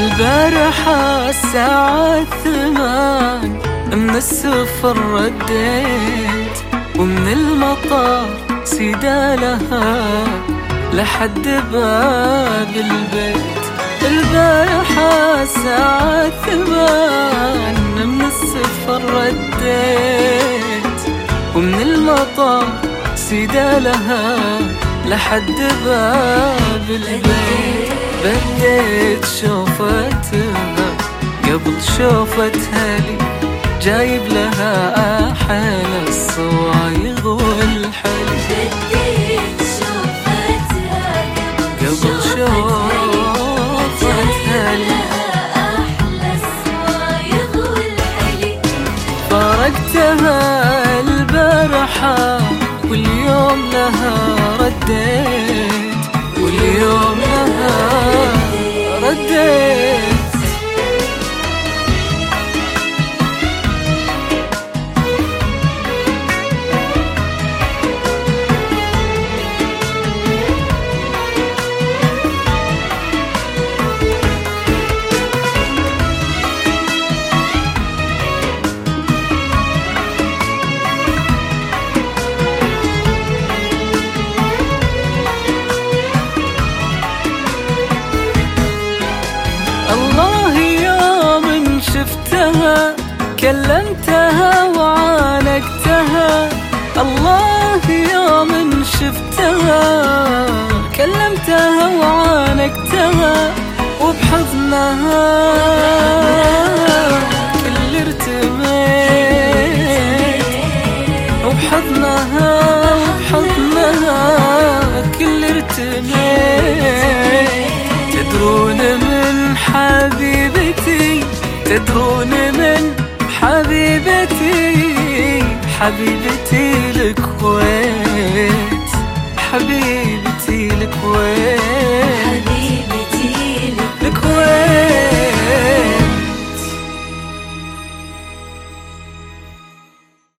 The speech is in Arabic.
البارحة الساعة 8 من السفر رديت، ومن المطار سيدا لها لحد باب البيت. البارحة الساعة 8 من السفر رديت، ومن المطار سيدا لها لحد باب البيت. بديت شوفتها قبل شوفتها لي، جايب لها أحلى الصوايغ والحلي. بديت شوفتها قبل شوفتها لي، أحلى الصوايغ والحلي. فارقتها البارحة واليوم لها رديت، واليوم لها رديت. شفتها كلمتها وعانقتها، الله يوم شفتها كلمتها وعانقتها، وبحضنها كل ارتميت، وبحضنها كل ارتميت. تدرون من حبيبتي، تدرون من حبيبتي، حبيبتي الكويت، حبيبتي الكويت.